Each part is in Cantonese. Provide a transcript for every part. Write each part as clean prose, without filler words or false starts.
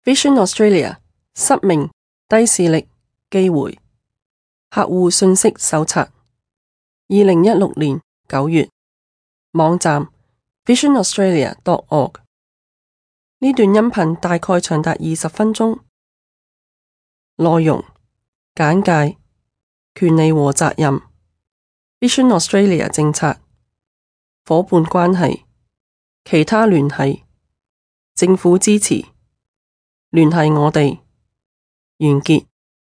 Vision Australia 失明、低視力、機會客戶信息手冊2016年9月網站 visionaustralia.org 呢段音頻大概長達20分鐘。內容簡介、權利和責任、Vision Australia 政策、夥伴關係、其他聯繫、政府支持、聯繫我哋、完結。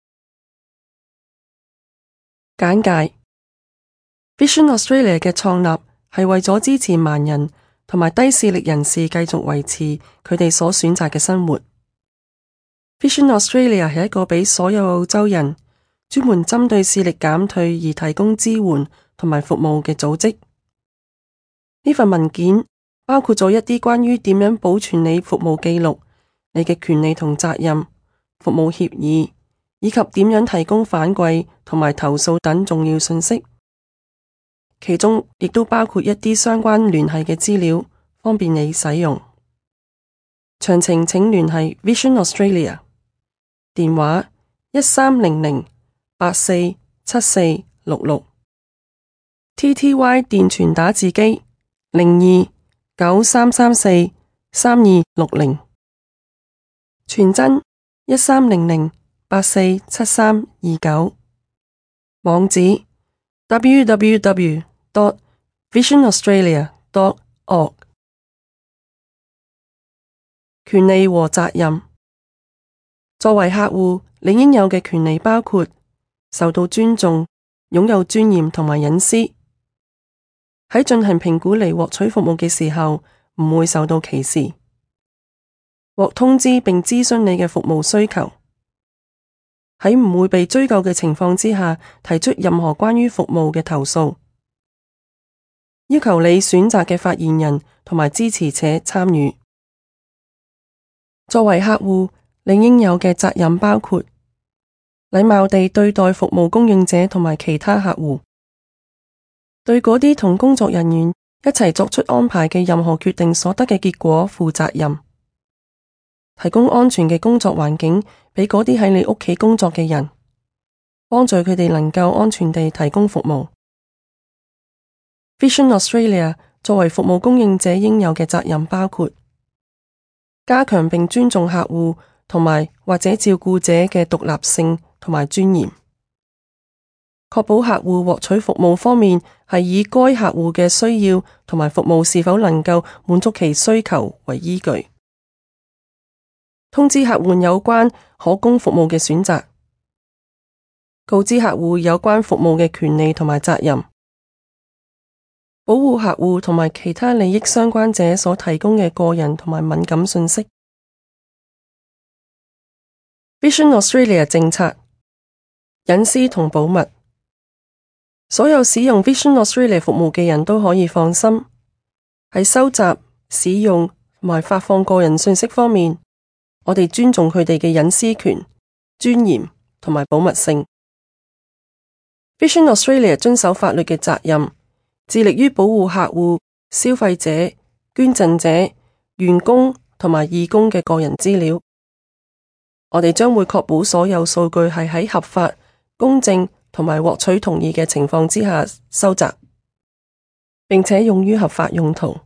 簡介 Vision Australia 嘅創立係為咗支持盲人同埋低視力人士繼續維持佢哋所選擇嘅生活。Vision Australia 係一個俾所有澳洲人專門針對視力減退而提供支援同埋服務嘅組織。呢份文件包括咗一啲關於點樣保存你服務記錄、你嘅權利同責任、服務協議，以及點樣提供反饋同埋投訴等重要信息。其中亦都包括一啲相關聯繫嘅資料，方便你使用。詳情請聯繫 Vision Australia， 電話1300847466， TTY 電傳打字機0293343260，傳真1300847329，網址www.visionaustralia.org。 權利和責任。作為客戶，你應有嘅權利包括受到尊重、擁有尊嚴同埋隱私。喺進行評估嚟獲取服務嘅時候，唔會受到歧視。獲通知並諮詢你嘅服務需求。喺唔會被追究嘅情況之下，提出任何關於服務嘅投訴。要求你選擇嘅發言人同埋支持者參與。作為客戶，你應有嘅責任包括禮貌地對待服務供應者同埋其他客戶，對嗰啲同工作人員一齊作出安排嘅任何決定所得嘅結果負責任，提供安全嘅工作環境俾嗰啲喺你屋企工作嘅人，幫助佢哋能夠安全地提供服務。Vision Australia 作為服務供應者應有嘅責任包括加強並尊重客戶同埋或者照顧者嘅獨立性同埋尊嚴，確保客戶獲取服務方面係以該客戶嘅需要同埋服務是否能夠滿足其需求為依據，通知客戶有關可供服務嘅選擇，告知客戶有關服務嘅權利同埋責任，保護客戶同埋其他利益相關者所提供嘅個人同埋敏感信息。Vision Australia 政策、隱私同保密。所有使用 Vision Australia 服務嘅人都可以放心，喺收集、使用同埋發放個人信息方面，我哋尊重佢哋嘅隱私權、尊嚴同埋保密性。Vision Australia 遵守法律嘅責任，致力於保護客戶、消費者、捐贈者、員工同埋義工嘅個人資料。我哋將會確保所有數據係喺合法、公正同埋獲取同意嘅情況之下收集，並且用於合法用途。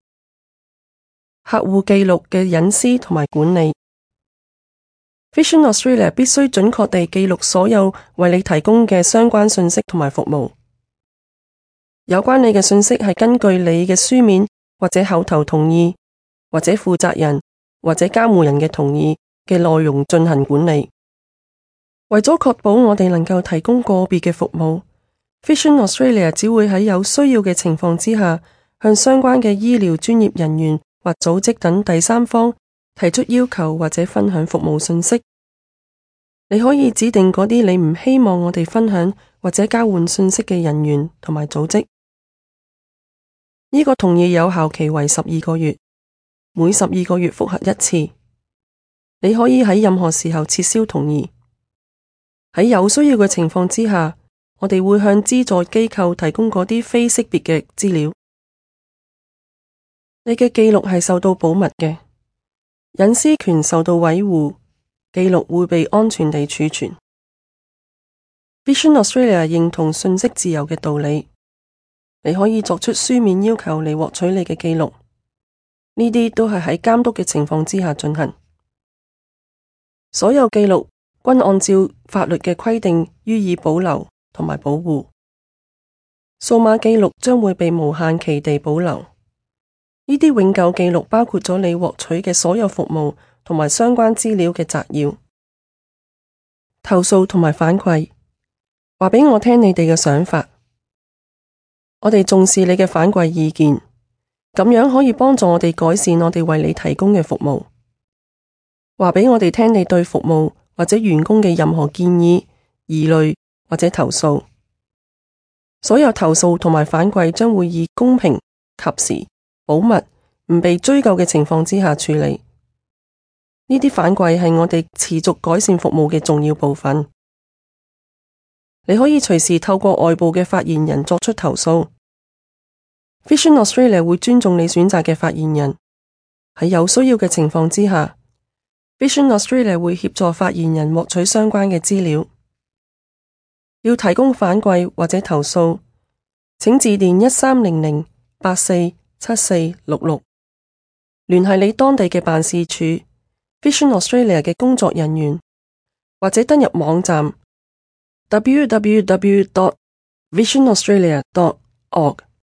客戶記錄嘅隱私同埋管理。Vision Australia 必須準確地記錄所有為你提供嘅相關信息同埋服務。有關你嘅信息係根據你嘅書面或者口頭同意，或者負責人或者監護人嘅同意嘅內容進行管理。為咗確保我哋能夠提供個別嘅服務， Vision Australia 只會喺有需要嘅情況之下，向相關嘅醫療專業人員或組織等第三方提出要求或者分享服務信息。你可以指定嗰啲你唔希望我哋分享或者交換信息嘅人員同埋組織。呢個同意有效期為12個月，每12個月複核一次。你可以喺任何時候撤銷同意。喺有需要嘅情況之下，我哋會向資助機構提供嗰啲非識別嘅資料。你嘅記錄係受到保密嘅， 隱私權受到維護，記錄會被安全地儲存。Vision Australia 認同信息自由嘅道理，你可以作出書面要求嚟獲取你嘅記錄，呢啲都係喺監督嘅情況之下進行。所有記錄均按照法律嘅規定予以保留同埋保護。數碼記錄將會被無限期地保留。呢啲永久記錄包括咗你獲取嘅所有服務同埋相關資料嘅摘要。投訴同埋反饋，話俾我聽你哋嘅想法。我哋重視你嘅反饋意見，咁樣可以幫助我哋改善我哋為你提供嘅服務。話俾我哋聽你對服務或者員工嘅任何建議、疑慮或者投訴。所有投訴同埋反饋將會以公平、及時、保密、唔被追究嘅情況之下處理。呢啲反饋係我哋持續改善服務嘅重要部分。你可以隨時透過外部嘅發言人作出投訴。Vision Australia 會尊重你選擇嘅發言人。喺有需要嘅情況之下，Vision Australia 會協助發言人獲取相關嘅資料。要提供反饋或者投訴，請致電1300847466，聯繫你當地嘅辦事處 Vision Australia 嘅工作人員，或者登入網站www.visionaustralia.org。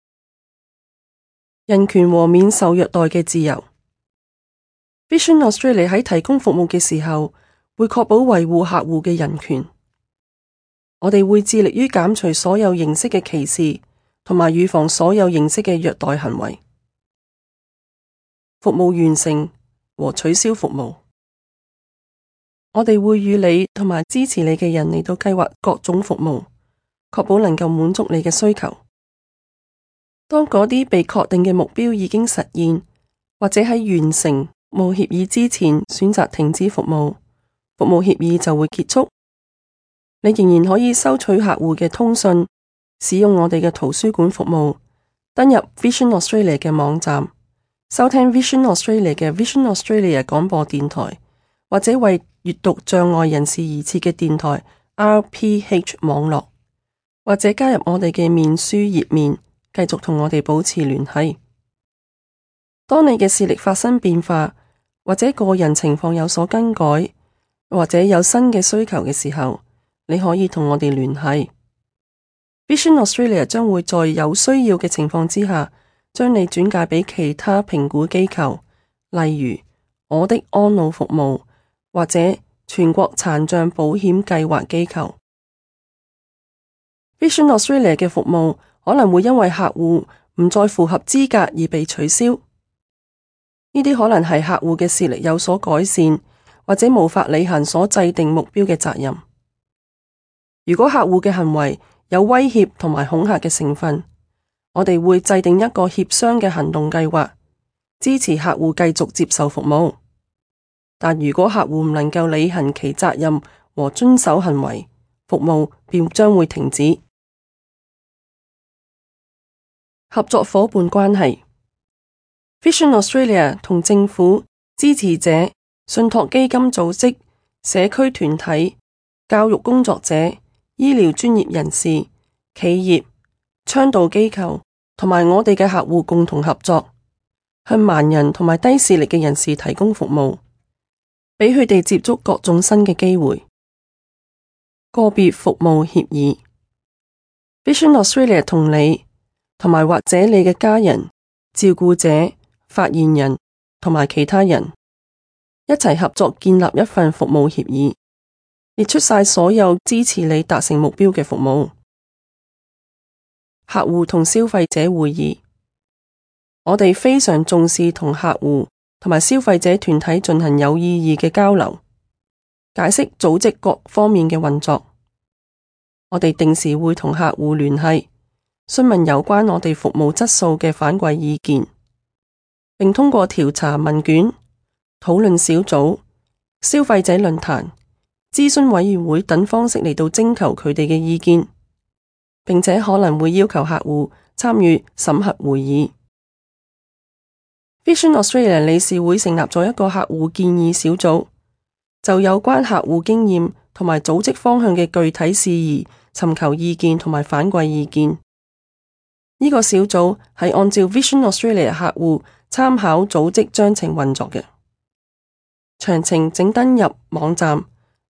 人權和免受虐待嘅自由。Vision Australia 喺提供服務嘅時候，會確保維護客戶嘅人權。我哋會致力於減除所有形式嘅歧視，同埋預防所有形式嘅虐待行為。服務完成和取消服務。我哋會與你同埋支持你嘅人嚟到計劃各種服務，確保能夠滿足你嘅需求。當嗰啲被確定嘅目標已經實現，或者喺完成服務協議之前選擇停止服務，服務協議就會結束。你仍然可以收取客戶嘅通訊，使用我哋嘅圖書館服務，登入 Vision Australia 嘅網站，收聽 Vision Australia 嘅 Vision Australia 廣播電台，或者為閱讀障礙人士而設嘅電台 RPH 網絡，或者加入我哋嘅面書頁面，繼續同我哋保持聯繫。當你嘅視力發生變化，或者個人情況有所更改，或者有新嘅需求嘅時候，你可以同我哋聯繫。Vision Australia 將會在有需要嘅情況之下，將你轉介俾其他評估機構，例如我的安老服務或者全國殘障保險計劃機構。Vision Australia 嘅服務可能會因為客戶唔再符合資格而被取消。呢啲可能係客戶嘅視力有所改善，或者無法履行所制定目標嘅責任。如果客戶嘅行為有威脅同埋恐嚇嘅成分，我哋會制定一個協商嘅行動計劃，支持客戶繼續接受服務。但如果客戶唔能夠履行其責任和遵守行為，服務便將會停止。合作夥伴關係。Vision Australia 同政府、支持者、信託基金組織、社區團體、教育工作者、醫療專業人士、企業、倡導機構同埋我哋嘅客戶共同合作，向盲人同埋低視力嘅人士提供服務，俾佢哋接觸各種新嘅機會。個別服務協議。Vision Australia 同你同埋或者你嘅家人、照顧者、發言人同埋其他人一齊合作建立一份服務協議，列出晒所有支持你達成目標嘅服務。客戶同消費者會議。我哋非常重視同客戶同埋消費者團體進行有意義嘅交流，解釋組織各方面嘅運作。我哋定時會同客戶聯繫，詢問有關我哋服務質素嘅反饋意見，並通過調查問卷、討論小組、消費者論壇、諮詢委員會等方式嚟到徵求佢哋嘅意見，並且可能會要求客戶參與審核會議。 Vision Australia 理事會成立咗一個客戶建議小組，就有關客戶經驗同埋組織方向嘅具體事宜尋求意見同埋反饋意見。呢個小組係按照 Vision Australia 客戶參考組織章程運作嘅。詳情請登入網站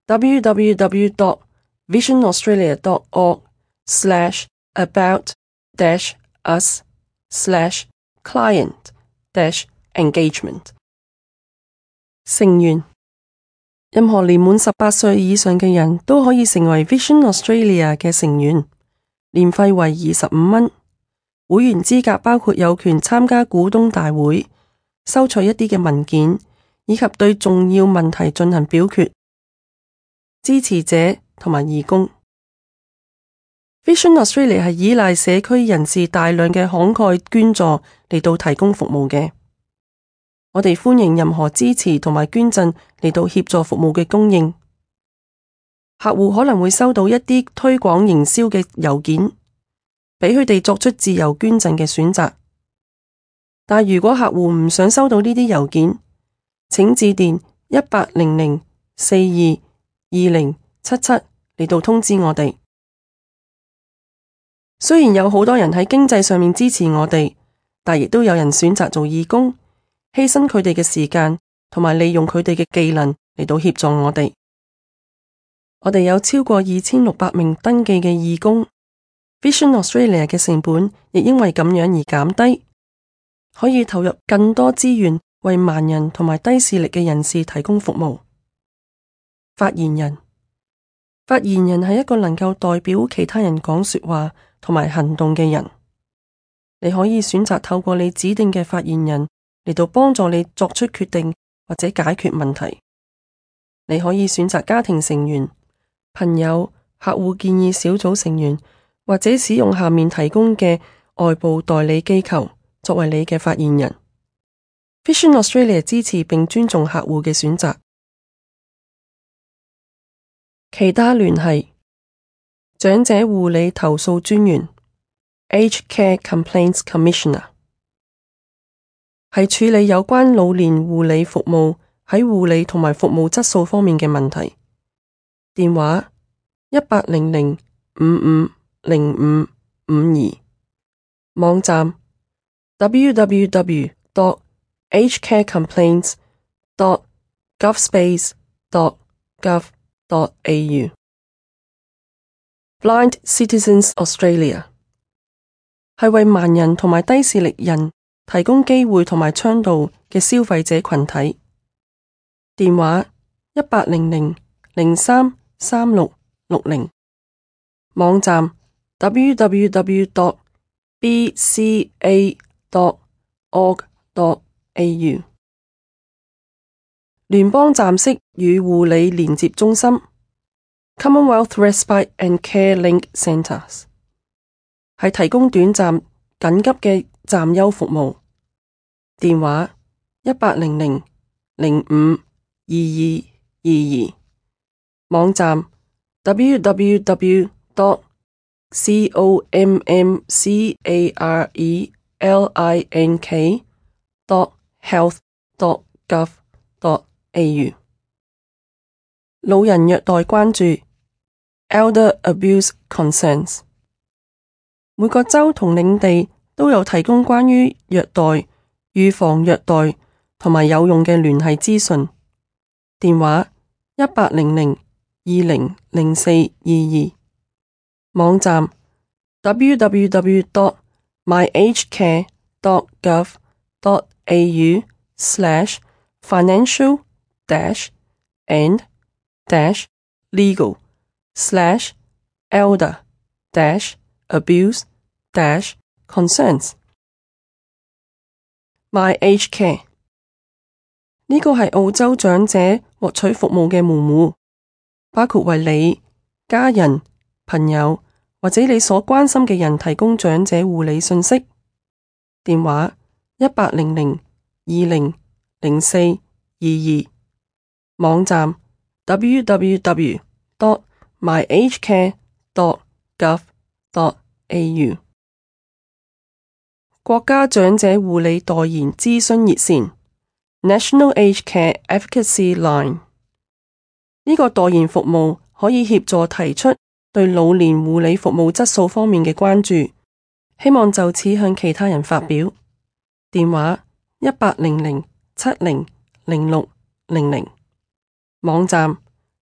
www.visionaustralia.org/about-us/client-engagement。成員：任何年滿18歲以上嘅人都可以成為 Vision Australia 嘅成員，年費為25蚊。會員資格包括有權參加股東大會、收取一啲嘅文件，以及對重要問題進行表決。支持者同埋義工。Vision Australia 係依賴社區人士大量嘅慷慨捐助嚟到提供服務嘅。我哋歡迎任何支持同埋捐贈嚟到協助服務嘅供應。客戶可能會收到一啲推廣營銷嘅郵件，俾佢哋作出自由捐贈嘅選擇。但如果客戶唔想收到呢啲郵件，請致電1800-422077嚟到通知我哋。雖然有好多人喺經濟上面支持我哋，但亦都有人選擇做義工，犧牲佢哋嘅時間同埋利用佢哋嘅技能嚟到協助我哋。我哋有超過2600名登記嘅義工。Vision Australia 嘅成本亦因為咁樣而減低，可以投入更多資源為盲人同埋低視力嘅人士提供服務。發言人：發言人係一個能夠代表其他人講說話同埋行動嘅人。你可以選擇透過你指定嘅發言人嚟到幫助你作出決定或者解決問題。你可以選擇家庭成員、朋友、客戶建議小組成員，或者使用下面提供嘅外部代理機構作為你嘅發言人。Vision Australia 支持並尊重客戶嘅選擇。其他聯繫：長者護理投訴專員 Aged Care Complaints Commissioner 係處理有關老年護理服務喺護理同埋服務質素方面嘅問題。電話1800-550552，網站 www.agedcarecomplaints.gov.au。 Blind Citizens Australia 係為盲人同埋低視力人提供機會同埋倡導嘅消費者群體。電話1800-033660，網站 www.bca.org.au。 聯邦暫息與護理連接中心 Commonwealth Respite and Care Link Centres 係提供短暫緊急嘅暫休服務。電話1800-052222，網站 www.comcareLink.health.gov.au。 老人虐待關注 Elder Abuse Concerns。 每個州同領地都有提供關於虐待、預防虐待同埋有用嘅聯繫資訊。電話1800-200422，網站 www.myagedcare.gov.au/and-legal/elder-abuse-concerns。 MyAgeCare 呢個係澳洲長者獲取服務嘅門戶，包括為你、家人、朋友或者你所關心嘅人提供長者護理信息。電話1800-200422，網站 www.myagedcare.gov.au。 國家長者護理代言諮詢熱線 National Aged Care Advocacy Line。 呢個代言服務可以協助提出對老年護理服務質素方面嘅關注，希望就此向其他人發表。電話1800700600，網站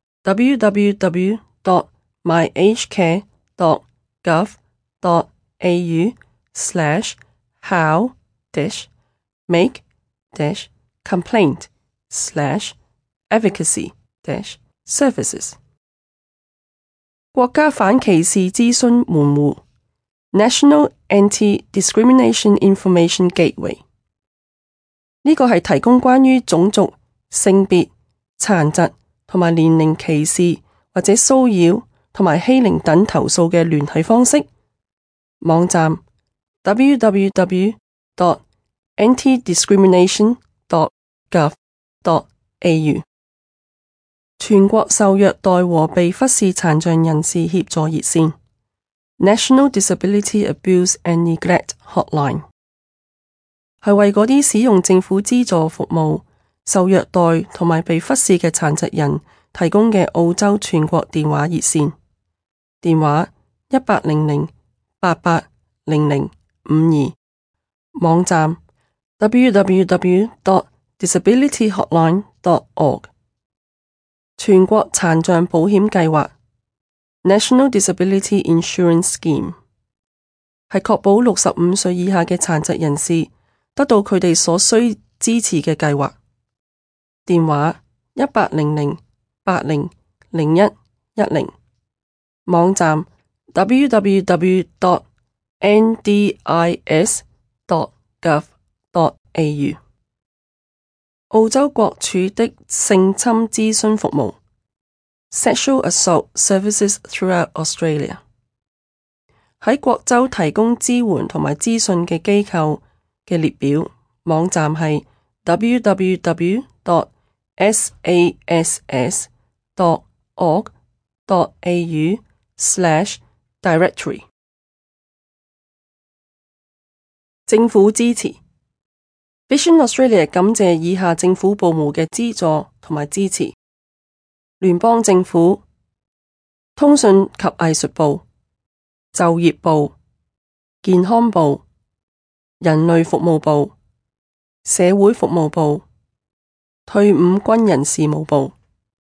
www.myagecare.gov.au/how-make-complaint/advocacy-services。 國家反歧視諮詢門戶 National Anti-Discrimination Information Gateway。 呢個係提供關於種族、性別、殘疾同埋年齡歧視或者騷擾同埋欺凌等投訴嘅聯繫方式。網站 www.antidiscrimination.gov.au。 全國受虐待和被忽視殘障人士協助熱線 National Disability Abuse and Neglect Hotline， 係為嗰啲使用政府資助服務、受虐待同埋被忽視嘅殘疾人提供嘅澳洲全國電話熱線。電話1800880052，網站 www.disabilityhotline.org。 全國殘障保險計劃 National Disability Insurance Scheme， 係確保65歲以下嘅殘疾人士得到佢哋所需支持嘅計劃。電話1800800110，網站 www.ndis.gov.au。 澳洲國儲的性侵諮詢服務 Sexual Assault Services Throughout Australia， 喺各州提供支援同埋資訊嘅機構嘅列表。網站係 www.sass.org.au/directory。 政府支持 Vision Australia 感謝以下政府部門嘅資助同埋支持：聯邦政府、通訊及藝術部、就業部、健康部、人類服務部、社會服務部、退伍軍人事務部、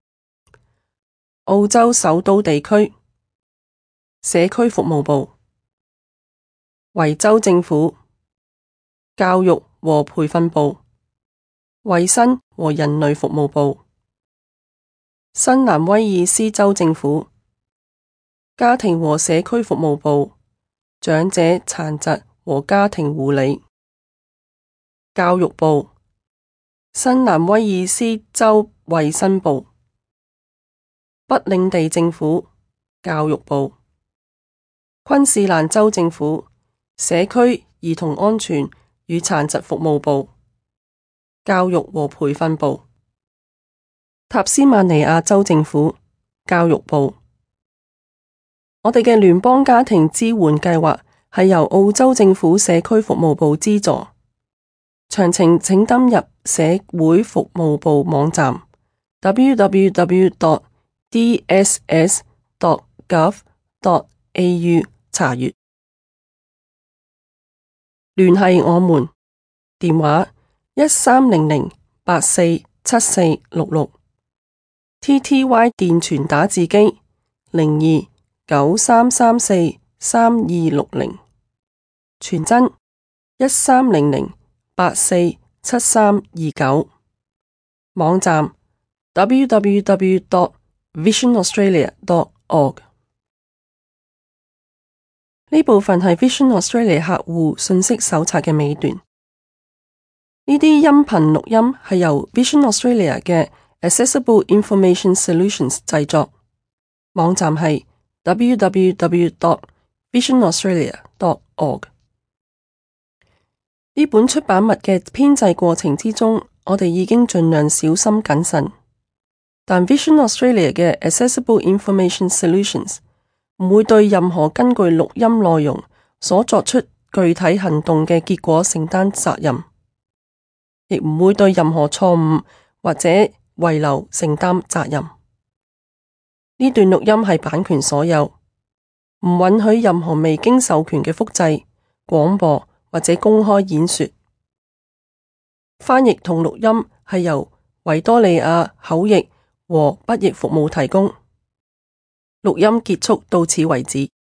澳洲首都地區、社區服務部、維州政府、教育和培訓部、衛生和人類服務部、新南威爾斯州政府、家庭和社區服務部、長者殘疾和家庭護理、教育部、新南威爾斯州衛生部、北領地政府、教育部、昆士蘭州政府、社區兒童安全與殘疾服務部、教育和培訓部、塔斯曼尼亞州政府、教育部。我哋嘅聯邦家庭支援計劃係由澳洲政府社區服務部資助。詳情請登入社會服務部網站 www.dss.gov.au 查閱。聯繫我們，電話1300847466， TTY 電傳打字機0293343260，傳真1300847329，網站 www.visionaustralia.org。 呢部分係 Vision Australia 客戶信息手冊嘅尾段。呢啲音頻錄音係由 Vision Australia 嘅 Accessible Information Solutions 製作，網站係 www.visionaustralia.org。 呢本出版物嘅編製過程之中，我哋已經盡量小心謹慎，但 Vision Australia 嘅 Accessible Information Solutions 唔會對任何根據錄音內容所作出具體行動嘅結果承擔責任，亦唔會對任何錯誤或者遺留承擔責任。呢段錄音係版權所有，唔允許任何未經授權嘅複製、廣播或者公開演說。翻譯同錄音係由維多利亞口譯和筆譯服務提供。錄音結束到此為止。